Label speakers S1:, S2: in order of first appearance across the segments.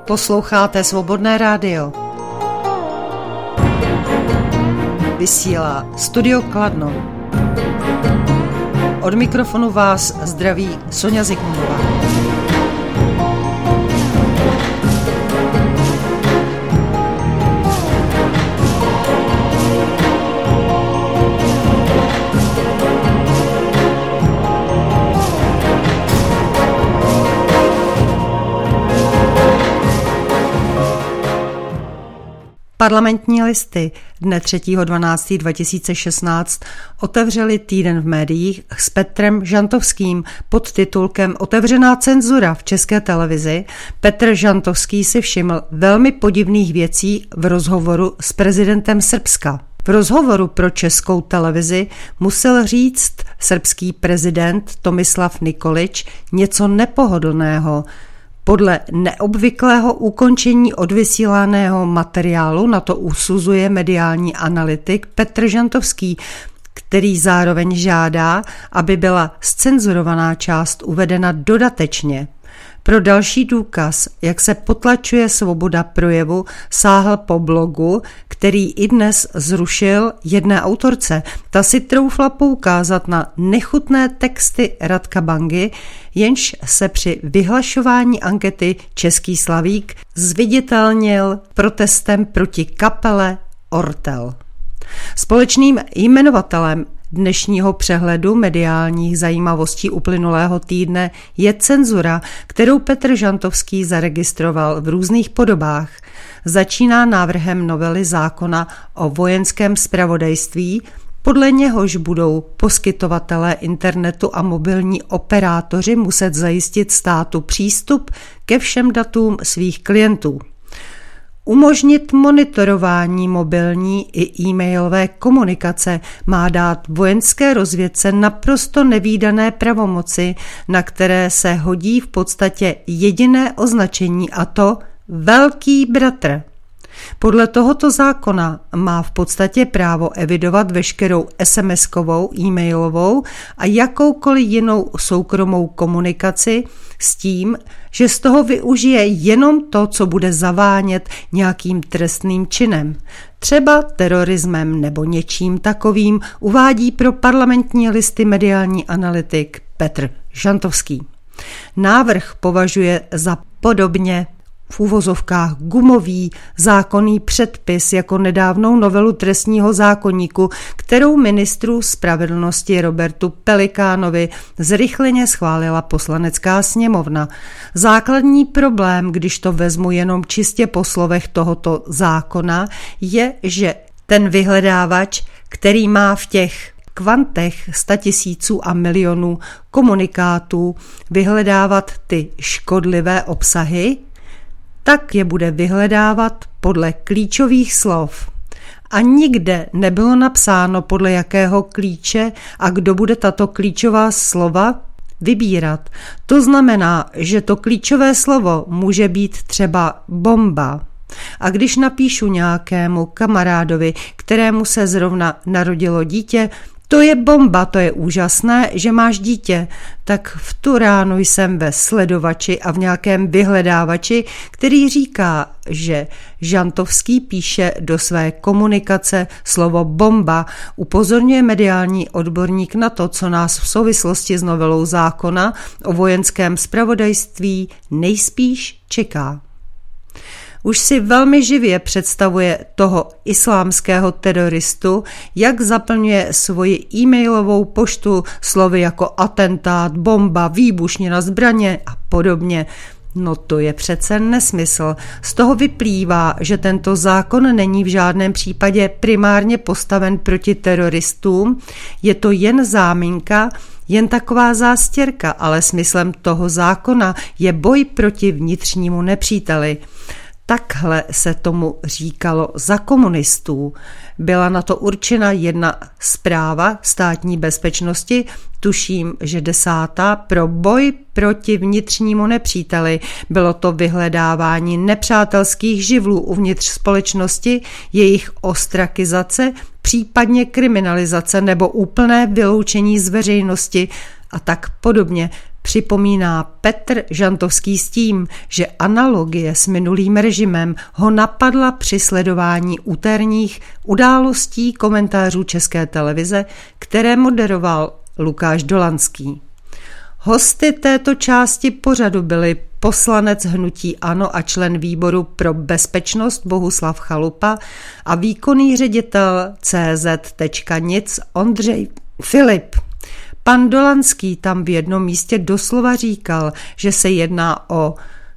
S1: Posloucháte Svobodné rádio. Vysílá Studio Kladno. Od mikrofonu vás zdraví Soňa Zikmundová. Parlamentní listy dne 3.12.2016 otevřeli týden v médiích s Petrem Žantovským pod titulkem Otevřená cenzura v České televizi. Petr Žantovský si všiml velmi podivných věcí v rozhovoru s prezidentem Srbska. V rozhovoru pro Českou televizi musel říct srbský prezident Tomislav Nikolič něco nepohodlného. Podle neobvyklého ukončení odvysílaného materiálu na to usuzuje mediální analytik Petr Žantovský, který zároveň žádá, aby byla zcenzurovaná část uvedena dodatečně. Pro další důkaz, jak se potlačuje svoboda projevu, sáhl po blogu, který i dnes zrušil jedné autorce. Ta si troufla poukázat na nechutné texty Radka Bangy, jenž se při vyhlašování ankety Český slavík zviditelnil protestem proti kapele Ortel. Společným jmenovatelem dnešního přehledu mediálních zajímavostí uplynulého týdne je cenzura, kterou Petr Žantovský zaregistroval v různých podobách. Začíná návrhem novely zákona o vojenském zpravodajství, podle něhož budou poskytovatelé internetu a mobilní operátoři muset zajistit státu přístup ke všem datům svých klientů. Umožnit monitorování mobilní i e-mailové komunikace má dát vojenské rozvědce naprosto nevídané pravomoci, na které se hodí v podstatě jediné označení, a to Velký bratr. Podle tohoto zákona má v podstatě právo evidovat veškerou SMS-kovou, e-mailovou a jakoukoliv jinou soukromou komunikaci s tím, že z toho využije jenom to, co bude zavánět nějakým trestným činem, třeba terorismem nebo něčím takovým, uvádí pro parlamentní listy mediální analytik Petr Žantovský. Návrh považuje za podobně v uvozovkách gumový zákonný předpis jako nedávnou novelu trestního zákoníku, kterou ministru spravedlnosti Robertu Pelikánovi zrychleně schválila Poslanecká sněmovna. Základní problém, když to vezmu jenom čistě po slovech tohoto zákona, je, že ten vyhledávač, který má v těch kvantech 100 000 a milionů komunikátů vyhledávat ty škodlivé obsahy, tak je bude vyhledávat podle klíčových slov. A nikde nebylo napsáno, podle jakého klíče a kdo bude tato klíčová slova vybírat. To znamená, že to klíčové slovo může být třeba bomba. A když napíšu nějakému kamarádovi, kterému se zrovna narodilo dítě, to je bomba, to je úžasné, že máš dítě, tak v tu ránu jsem ve sledovači a v nějakém vyhledávači, který říká, že Žantovský píše do své komunikace slovo bomba, upozorňuje mediální odborník na to, co nás v souvislosti s novelou zákona o vojenském zpravodajství nejspíš čeká. Už si velmi živě představuje toho islámského teroristu, jak zaplňuje svoji e-mailovou poštu slovy jako atentát, bomba, výbušnina, zbraně a podobně. No to je přece nesmysl. Z toho vyplývá, že tento zákon není v žádném případě primárně postaven proti teroristům, je to jen záminka, jen taková zástěrka, ale smyslem toho zákona je boj proti vnitřnímu nepříteli. Takhle se tomu říkalo za komunistů. Byla na to určena jedna zpráva státní bezpečnosti, tuším, že 10. pro boj proti vnitřnímu nepříteli. Bylo to vyhledávání nepřátelských živlů uvnitř společnosti, jejich ostrakizace, případně kriminalizace nebo úplné vyloučení z veřejnosti a tak podobně. připomíná Petr Žantovský s tím, že analogie s minulým režimem ho napadla při sledování úterních událostí komentářů České televize, které moderoval Lukáš Dolanský. Hosty této části pořadu byli poslanec hnutí ANO a člen výboru pro bezpečnost Bohuslav Chalupa a výkonný ředitel CZ.nic Ondřej Filip. Pan Dolanský tam v jednom místě doslova říkal, že se jedná o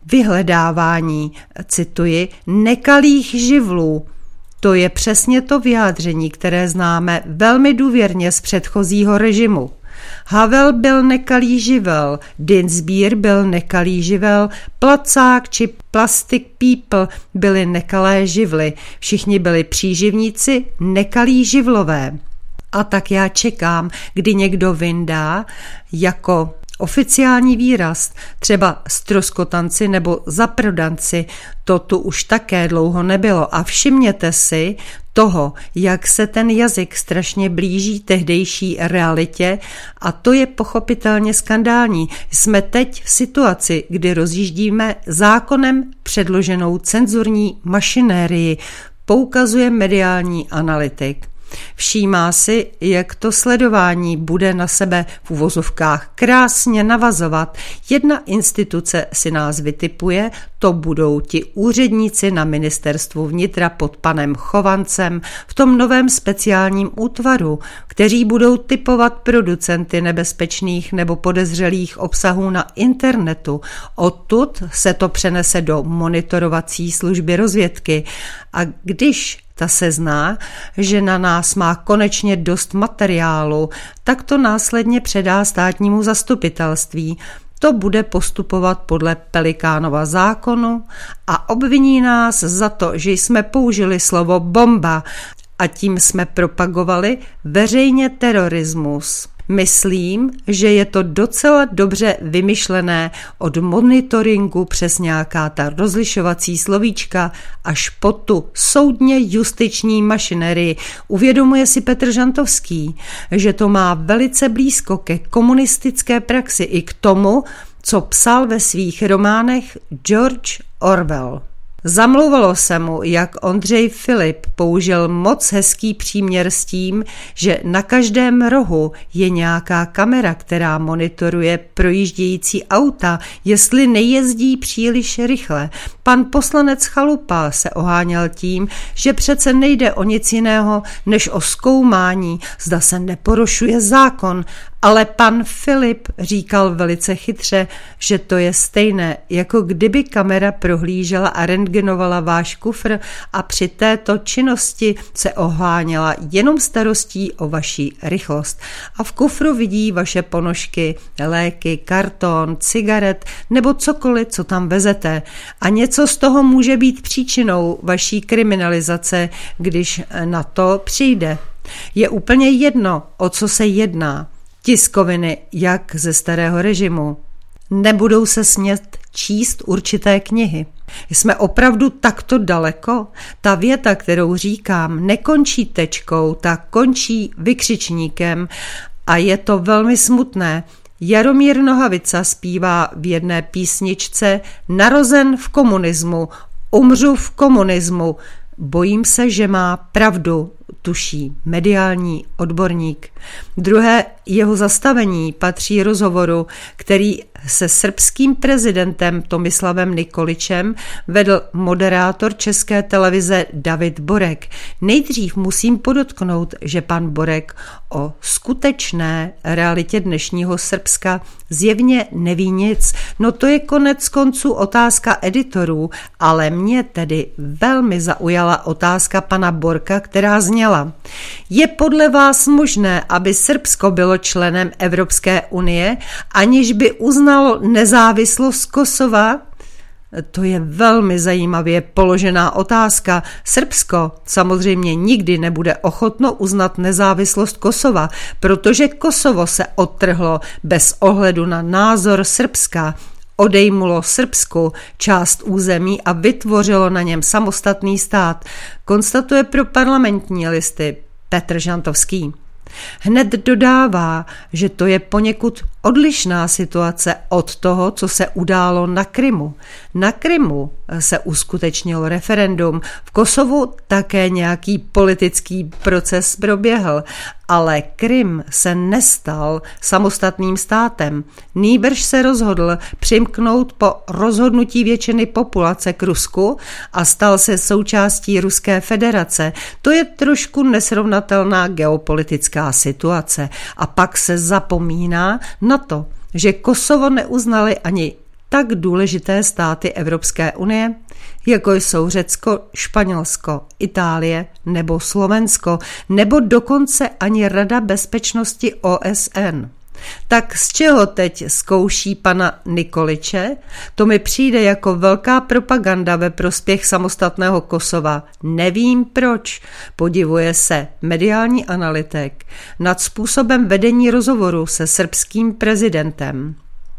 S1: vyhledávání, cituji, nekalých živlů. To je přesně to vyjádření, které známe velmi důvěrně z předchozího režimu. Havel byl nekalý živel, Dienstbier byl nekalý živel, Placák či Plastic People byly nekalé živly, všichni byli příživníci, nekalí živlové. A tak já čekám, kdy někdo vyndá jako oficiální výraz, třeba stroskotanci nebo zaprodanci, to tu už také dlouho nebylo a všimněte si toho, jak se ten jazyk strašně blíží tehdejší realitě a to je pochopitelně skandální. Jsme teď v situaci, kdy rozjíždíme zákonem předloženou cenzurní mašinérii, poukazuje mediální analytik. Všímá si, jak to sledování bude na sebe v uvozovkách krásně navazovat. Jedna instituce si nás vytipuje, to budou ti úředníci na ministerstvu vnitra pod panem Chovancem v tom novém speciálním útvaru, kteří budou tipovat producenty nebezpečných nebo podezřelých obsahů na internetu. Odtud se to přenese do monitorovací služby rozvědky a když ta se zná, že na nás má konečně dost materiálu, tak to následně předá státnímu zastupitelství. To bude postupovat podle Pelikánova zákonu a obviní nás za to, že jsme použili slovo bomba a tím jsme propagovali veřejně terorismus. Myslím, že je to docela dobře vymyšlené od monitoringu přes nějaká ta rozlišovací slovíčka až po tu soudně justiční mašinerii. Uvědomuje si Petr Žantovský, že to má velice blízko ke komunistické praxi i k tomu, co psal ve svých románech George Orwell. Zamlouvalo se mu, jak Ondřej Filip použil moc hezký příměr s tím, že na každém rohu je nějaká kamera, která monitoruje projíždějící auta, jestli nejezdí příliš rychle. Pan poslanec Chalupa se oháněl tím, že přece nejde o nic jiného, než o zkoumání, zda se neporušuje zákon, ale pan Filip říkal velice chytře, že to je stejné, jako kdyby kamera prohlížela a rentgenovala váš kufr a při této činnosti se oháněla jenom starostí o vaši rychlost. A v kufru vidí vaše ponožky, léky, karton, cigaret nebo cokoliv, co tam vezete. A něco z toho může být příčinou vaší kriminalizace, když na to přijde. Je úplně jedno, o co se jedná. Tiskoviny, jak ze starého režimu. Nebudou se smět číst určité knihy. Jsme opravdu takto daleko? Ta věta, kterou říkám, nekončí tečkou, ta končí vykřičníkem a je to velmi smutné. Jaromír Nohavica zpívá v jedné písničce Narozen v komunismu, umřu v komunismu. Bojím se, že má pravdu, tuší mediální odborník. Druhé jeho zastavení patří rozhovoru, který se srbským prezidentem Tomislavem Nikoličem vedl moderátor České televize David Borek. Nejdřív musím podotknout, že pan Borek o skutečné realitě dnešního Srbska zjevně neví nic. No to je konec konců otázka editorů, ale mě tedy velmi zaujala otázka pana Borka, která zněla: je podle vás možné, aby Srbsko bylo členem Evropské unie, aniž by uznalo nezávislost Kosova? To je velmi zajímavě položená otázka. Srbsko samozřejmě nikdy nebude ochotno uznat nezávislost Kosova, protože Kosovo se odtrhlo bez ohledu na názor Srbska. Odejmulo Srbsku část území a vytvořilo na něm samostatný stát, konstatuje pro Parlamentní listy Petr Žantovský. Hned dodává, že to je poněkud odlišná situace od toho, co se událo na Krymu. Na Krymu se uskutečnilo referendum, v Kosovu také nějaký politický proces proběhl, ale Krym se nestal samostatným státem. Nýbrž se rozhodl přimknout po rozhodnutí většiny populace k Rusku a stal se součástí Ruské federace. To je trošku nesrovnatelná geopolitická situace. A pak se zapomíná na to, že Kosovo neuznali ani tak důležité státy Evropské unie, jako jsou Řecko, Španělsko, Itálie nebo Slovensko, nebo dokonce ani Rada bezpečnosti OSN. Tak z čeho teď zkouší pana Nikoliče? To mi přijde jako velká propaganda ve prospěch samostatného Kosova. Nevím proč, podivuje se mediální analytik nad způsobem vedení rozhovoru se srbským prezidentem.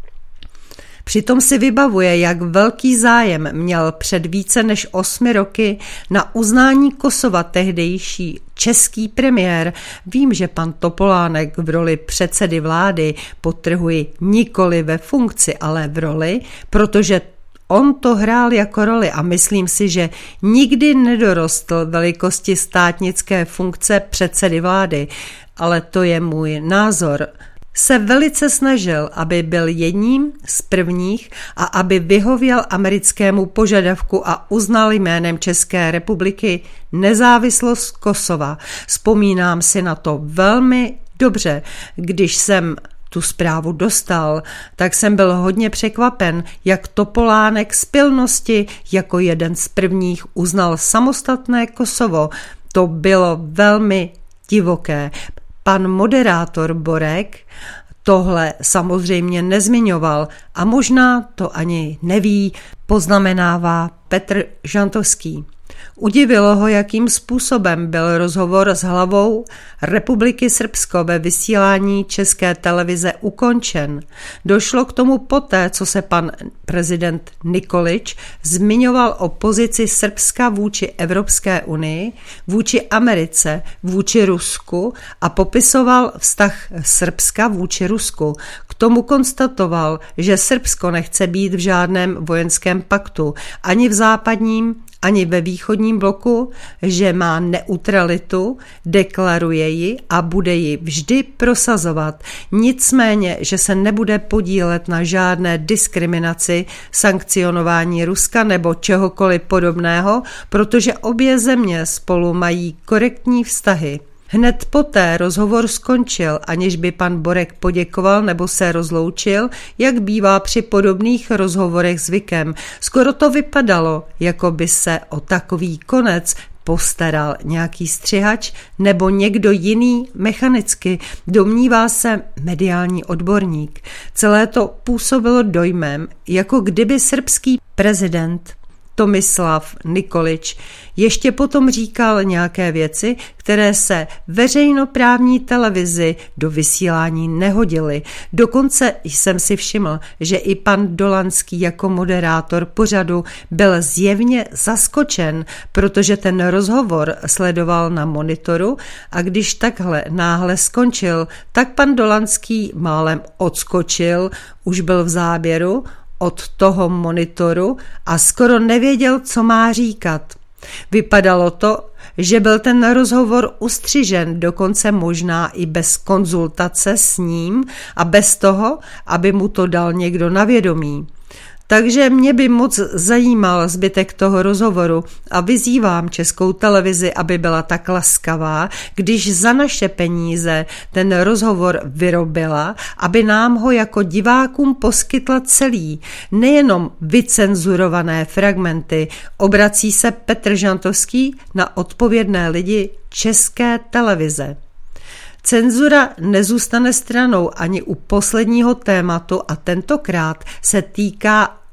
S1: Přitom si vybavuje, jak velký zájem měl před více než 8 roky na uznání Kosova tehdejší český premiér. Vím, že pan Topolánek v roli předsedy vlády, podtrhuji, nikoli ve funkci, ale v roli, protože on to hrál jako roli a myslím si, že nikdy nedorostl velikosti státnické funkce předsedy vlády, ale to je můj názor. Se velice snažil, aby byl jedním z prvních a aby vyhověl americkému požadavku a uznal jménem České republiky nezávislost Kosova. Vzpomínám si na to velmi dobře, když jsem tu zprávu dostal, tak jsem byl hodně překvapen, jak Topolánek z pilnosti jako jeden z prvních uznal samostatné Kosovo. To bylo velmi divoké. Pan moderátor Borek tohle samozřejmě nezmiňoval a možná to ani neví, poznamenává Petr Žantovský. Udivilo ho, jakým způsobem byl rozhovor s hlavou Republiky Srbsko ve vysílání České televize ukončen. Došlo k tomu poté, co se pan prezident Nikolič zmiňoval o pozici Srbska vůči Evropské unii, vůči Americe, vůči Rusku a popisoval vztah Srbska vůči Rusku. K tomu konstatoval, že Srbsko nechce být v žádném vojenském paktu, ani v západním, ani ve východním bloku, že má neutralitu, deklaruje ji a bude ji vždy prosazovat. Nicméně, že se nebude podílet na žádné diskriminaci, sankcionování Ruska nebo čehokoliv podobného, protože obě země spolu mají korektní vztahy. Hned poté rozhovor skončil, aniž by pan Borek poděkoval nebo se rozloučil, jak bývá při podobných rozhovorech zvykem. Skoro to vypadalo, jako by se o takový konec postaral nějaký střihač nebo někdo jiný mechanicky, domnívá se mediální odborník. Celé to působilo dojmem, jako kdyby srbský prezident Tomislav Nikolič ještě potom říkal nějaké věci, které se veřejnoprávní televizi do vysílání nehodily. Dokonce jsem si všiml, že i pan Dolanský jako moderátor pořadu byl zjevně zaskočen, protože ten rozhovor sledoval na monitoru a když takhle náhle skončil, tak pan Dolanský málem odskočil, už byl v záběru od toho monitoru a skoro nevěděl, co má říkat. Vypadalo to, že byl ten rozhovor ustřižen, dokonce možná i bez konzultace s ním a bez toho, aby mu to dal někdo na vědomí. Takže mě by moc zajímal zbytek toho rozhovoru a vyzývám Českou televizi, aby byla tak laskavá, když za naše peníze ten rozhovor vyrobila, aby nám ho jako divákům poskytla celý, nejenom vycenzurované fragmenty. Obrací se Petr Žantovský na odpovědné lidi České televize. Cenzura nezůstane stranou ani u posledního tématu a tentokrát se týká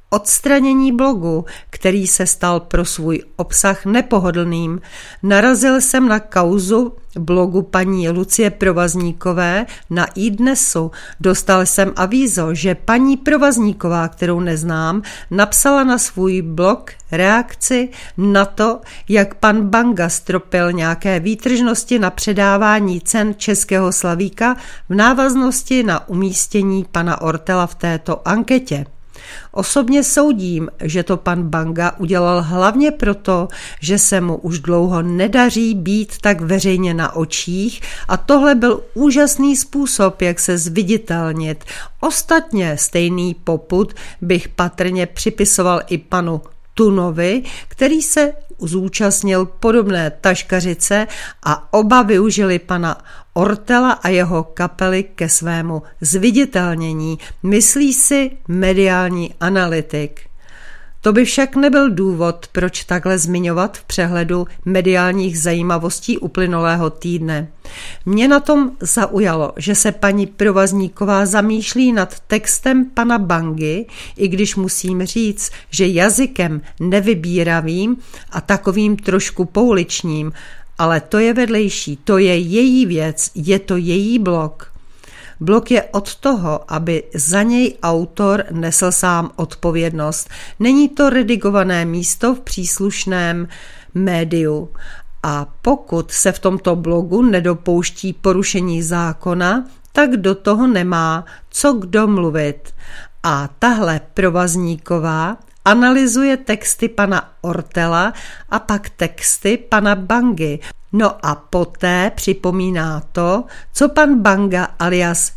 S1: odstranění blogu, který se stal pro svůj obsah nepohodlným. Narazil jsem na kauzu blogu paní Lucie Provazníkové na iDnesu. Dostal jsem avízo, že paní Provazníková, kterou neznám, napsala na svůj blog reakci na to, jak pan Banga stropil nějaké výtržnosti na předávání cen Českého slavíka v návaznosti na umístění pana Ortela v této anketě. Osobně soudím, že to pan Banga udělal hlavně proto, že se mu už dlouho nedaří být tak veřejně na očích a tohle byl úžasný způsob, jak se zviditelnit. Ostatně stejný popud bych patrně připisoval i panu Tunovi, který se zúčastnil podobné taškařice a oba využili pana Ortela a jeho kapely ke svému zviditelnění, myslí si mediální analytik. To by však nebyl důvod, proč takhle zmiňovat v přehledu mediálních zajímavostí uplynulého týdne. Mě na tom zaujalo, že se paní Provazníková zamýšlí nad textem pana Bangy, i když musím říct, že jazykem nevybíravým a takovým trošku pouličním, ale to je vedlejší, to je její věc, je to její blog. Blog je od toho, aby za něj autor nesl sám odpovědnost. Není to redigované místo v příslušném médiu. A pokud se v tomto blogu nedopouští porušení zákona, tak do toho nemá co kdo mluvit. A tahle Provazníková analyzuje texty pana Ortela a pak texty pana Bangy. No a poté připomíná to, co pan Banga alias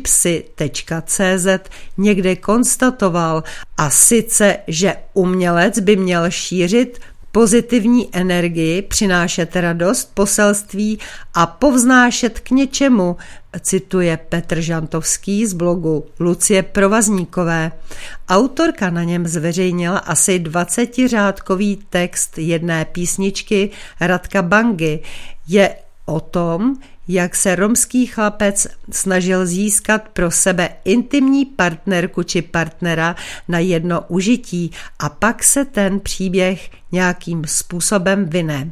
S1: Gypsy.cz někde konstatoval, a sice, že umělec by měl šířit pozitivní energii, přinášet radost, poselství a povznášet k něčemu, cituje Petr Žantovský z blogu Lucie Provazníkové. Autorka na něm zveřejnila asi 20řádkový text jedné písničky Radka Bangy. Je o tom, jak se romský chlapec snažil získat pro sebe intimní partnerku či partnera na jedno užití a pak se ten příběh nějakým způsobem vyne.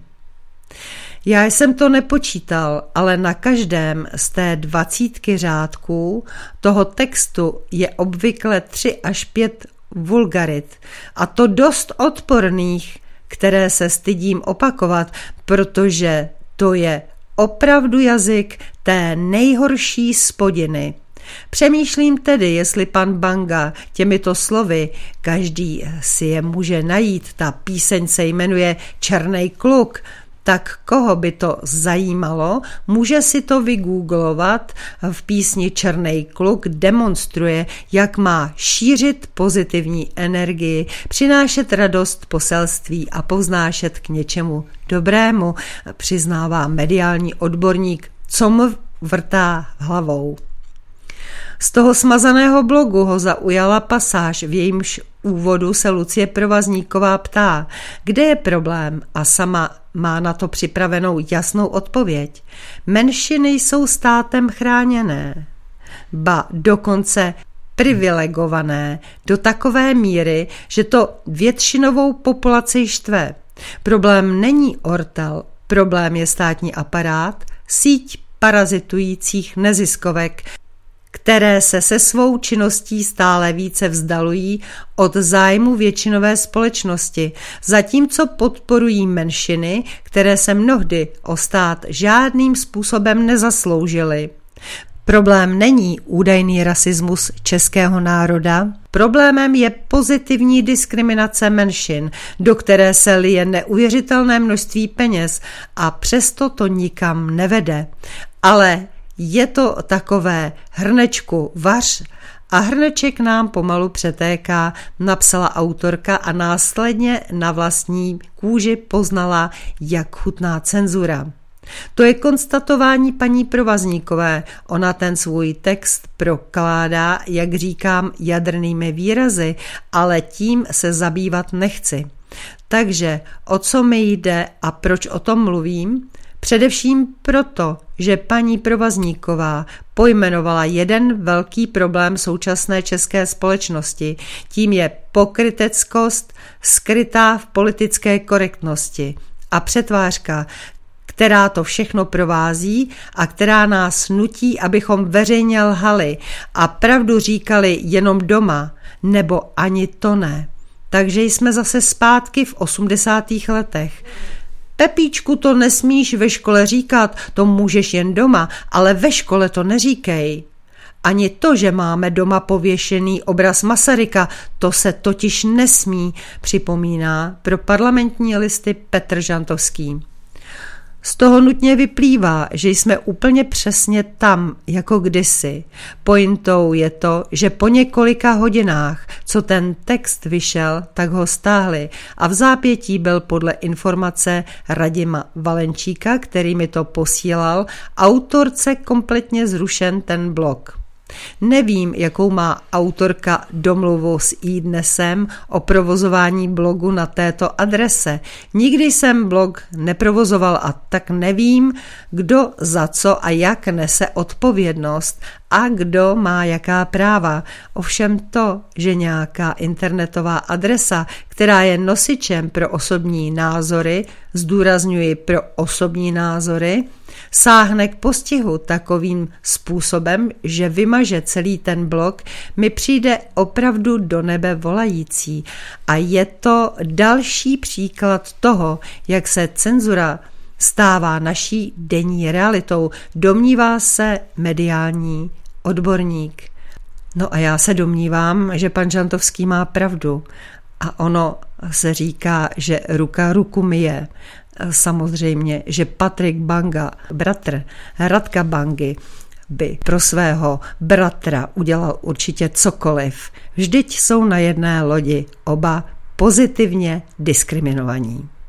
S1: Já jsem to nepočítal, ale na každém z té 20 řádků toho textu je obvykle 3 až 5 vulgarit, a to dost odporných, které se stydím opakovat, protože to je opravdu jazyk té nejhorší spodiny. Přemýšlím tedy, jestli pan Banga těmito slovy, každý si je může najít, ta píseň se jmenuje Černej kluk, tak koho by to zajímalo, může si to vygooglovat. V písni Černej kluk demonstruje, jak má šířit pozitivní energii, přinášet radost, poselství a povznášet k něčemu dobrému, přiznává mediální odborník, co mu vrtá hlavou. Z toho smazaného blogu ho zaujala pasáž, v jejímž úvodu se Lucie Provazníková ptá, kde je problém, a sama má na to připravenou jasnou odpověď. Menšiny jsou státem chráněné, ba dokonce privilegované do takové míry, že to většinovou populaci štve. Problém není Ortel, problém je státní aparát, síť parazitujících neziskovek, které se svou činností stále více vzdalují od zájmu většinové společnosti, zatímco podporují menšiny, které se mnohdy o stát žádným způsobem nezasloužily. Problém není údajný rasismus českého národa, problémem je pozitivní diskriminace menšin, do které se lije neuvěřitelné množství peněz a přesto to nikam nevede. Ale je to takové hrnečku vař a hrneček nám pomalu přetéká, napsala autorka a následně na vlastní kůži poznala, jak chutná cenzura. To je konstatování paní Provazníkové. Ona ten svůj text prokládá, jak říkám, jadrnými výrazy, ale tím se zabývat nechci. Takže o co mi jde a proč o tom mluvím? Především proto, že paní Provazníková pojmenovala jeden velký problém současné české společnosti. Tím je pokryteckost skrytá v politické korektnosti a přetvářka, která to všechno provází a která nás nutí, abychom veřejně lhali a pravdu říkali jenom doma, nebo ani to ne. Takže jsme zase zpátky v 80. letech. Pepíčku, to nesmíš ve škole říkat, to můžeš jen doma, ale ve škole to neříkej. Ani to, že máme doma pověšený obraz Masaryka, to se totiž nesmí, připomíná pro Parlamentní listy Petr Žantovský. Z toho nutně vyplývá, že jsme úplně přesně tam, jako kdysi. Pointou je to, že po několika hodinách, co ten text vyšel, tak ho stáhli a v zápětí byl podle informace Radima Valenčíka, který mi to posílal, autorce kompletně zrušen ten blog. Nevím, jakou má autorka domluvu s iDnesem o provozování blogu na této adrese. Nikdy jsem blog neprovozoval a tak nevím, kdo za co a jak nese odpovědnost a kdo má jaká práva. Ovšem to, že nějaká internetová adresa, která je nosičem pro osobní názory, zdůrazňuji pro osobní názory, sáhne k postihu takovým způsobem, že vymaže celý ten blog, mi přijde opravdu do nebe volající. A je to další příklad toho, jak se cenzura stává naší denní realitou, domnívá se mediální odborník. No a já se domnívám, že pan Žantovský má pravdu. A ono se říká, že ruka ruku myje. Samozřejmě, že Patrik Banga, bratr Radka Bangy, by pro svého bratra udělal určitě cokoliv. Vždyť jsou na jedné lodi oba pozitivně diskriminovaní.